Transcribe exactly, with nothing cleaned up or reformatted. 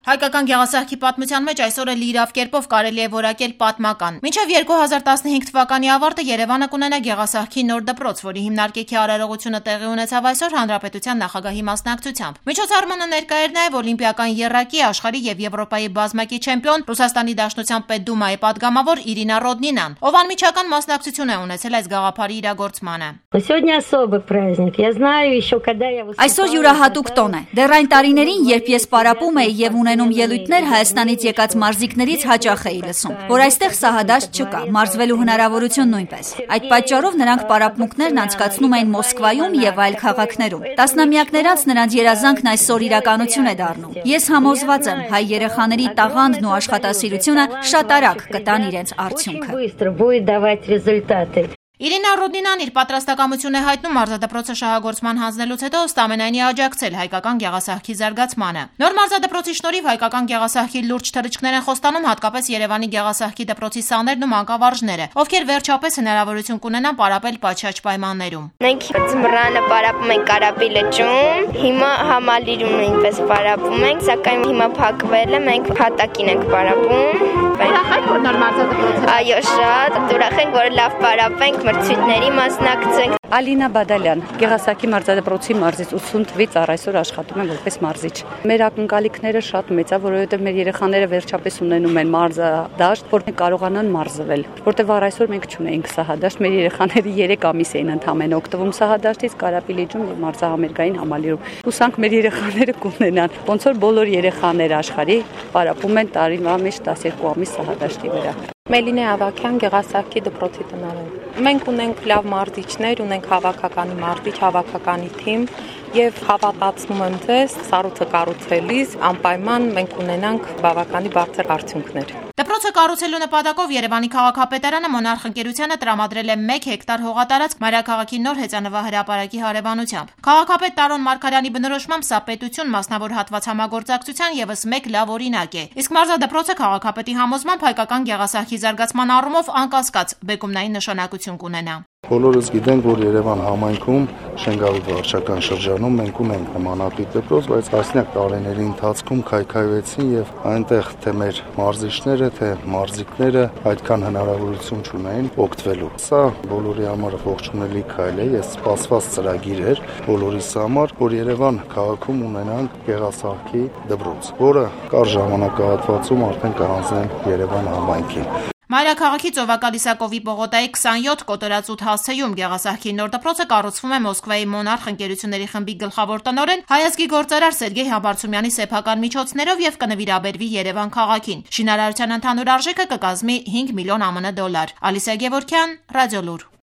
Հայկական գեղասահքի պատմության մեջ այսօրը լիիրավ կերպով կարելի է որակել պատմական։ Մինչև երկու հազար տասնհինգ թվականի ավարտը Երևանը կունենա գեղասահքի նոր դպրոց, որի հիմնարկեքի արարողությունը տեղի ունեցավ այսօր Հանրապետության նախագահի մասնակցությամբ։ Միջոցառմանը ներկա էր նաև օլիմպիական եռակի, աշխարհի եւ Եվրոպայի բազմակի չեմպիոն, Ռուսաստանի Դաշնության պետդումայի падգամավոր Իրինա Ռոդնինան, ով անմիջական մասնակցություն է ունեցել այս գաղափարի իրագործմանը։ Այսօր յուրահատուկ տոն է։ Դեռ այն տարիներին, երբ ես պարապում էի եւ ունենում ելույթներ, Հայաստանից եկած մարզիկներից հաճախ էի լսում, որ այստեղ սահադաշտ չկա, մարզվելու հնարավորություն նույնպես։ Այդ պատճառով նրանք պարապմունքներն անցկացնում էին Մոսկվայում եւ այլ քաղաքներում։ Տասնամյակներ անց նրանց երազանքն այսօր իրականություն է դառնում։ Ես համոզված եմ, հայ երեխաների տաղանդն ու աշխատասիրությունը շատ արագ կտան իրենց արդյունքը։ Իրինա Ռոդնինան իր պատրաստակամությունն է հայտնում մարզադպրոցը շահագործման հանձնելուց հետո ստամենայնի աջակցել հայկական գեղասահքի զարգացմանը։ Նոր մարզադպրոցի շնորհիվ հայկական գեղասահքի լուրջ թռիչքներ են խոստանում հատկապես Երևանի գեղասահքի դպրոցի սաներն ու մանկավարժները, ովքեր վերջապես հնարավորություն կունենան պարապել պատշաճ պայմաններում։ Մենք ձմռանը պարապում ենք Կարապի լճում, հիմա Համալիրում նույնպես պարապում ենք, սակայն հիմա փակվել է, մենք հատակին ենք պարապում։ Ուրախ եք, որ նոր մարզադպրոցը։ Այո, շատ ուրախ ենք, որ լավ պարապենք, մրցույթների մասնակցենք։ Ալինա Բադալյան, Գեղասահքի մարզադպրոցի մարզից ութսուն թվականից առ այսօր աշխատում եմ որպես մարզիչ։ Մեր ակնկալիքները շատ մեծ է, որովհետև մեր երեխաները վերջապես ունենում են մարզադաշտ, որ կարողանան մարզվել, որտեղ առ այսօր մենք չունեինք սահադաշտ, մեր երեխաները երեք ամիս էին ընդամենը օգտվում սահադաշտից Կարապի լիճում եւ մարզահամերգային Համալիրում։ Հուսանք մեր երեխաները կունենան, ոնց որ բոլոր երեխաները աշխարհի պարապում են տարին ամիս տասներկու ամիս սահադաշտի վրա։ Մելինե Ավակյան, Գեղասահքի դպրոցի տնօրեն։ Մենք ունենք լավ մարզիչներ, ունենք հավաքականի մարզիչ, հավաքականի թիմ եւ հավատացնում եմ ձեզ, սառույցը կառուցելիս անպայման մենք ունենանք բավականի բարձր արդյունքներ։ Դպրոցը կառուցելու նպատակով Երևանի քաղաքապետարանը Մոնարխ ընկերությանը տրամադրել է մեկ հեկտար հողատարածք մայրաքաղաքի նոր հեծանվա հրապարակի հարևանությամբ։ Քաղաքապետ Տարոն Մարգարյանի բնորոշմամբ սա պետություն մասնավոր հատված համագործակցության եւս մեկ լավ օրինակ է։ Իսկ մարզադպրոցը քաղաքապետի համոզմամբ հայկական գեղասահքի զարգացման առումով անկասկած բեկումնային նշանակություն կունենա։ Բոլորս գիտենք, որ Երևան համայնքում Շենգավիթ վարչական շրջանում մենք ունենք նմանատիպ դպրոց, բայց տասնյակ տարիների ընթացքում քայքայվեցին եւ այնտեղ թե մեր մարզիչները, թե մարզիկները այդքան հնարավորություն չունեին օգտվելու։ Սա բոլորի համար ողջունելի քայլ է, ես սպասված ծրագիր էր բոլորիս համար, որ Երևան քաղաքում ունենանք գեղասահքի դպրոց, որը կար ժամանակահատվածում արդեն կհանձնեն Երևան համայնքին։ Մայրաքաղաքի Ծովակալիսակովի պողոտայի քսանյոթ կոտորածուտ հասցեում գեղասահքի նոր դպրոցը կառուցվում է Մոսկվայի Մոնարխ ընկերությունների խմբի գլխավոր տնօրեն հայազգի գործարար Սերգեյ Համբարձումյանի սեփական միջոցներով եւ կնվիրաբերվի Երևան քաղաքին։ Շինարարության ընդհանուր արժեքը կկազմի հինգ միլիոն ԱՄՆ դոլար։ Ալիսա Գևորգյան, Ռադիոլուր։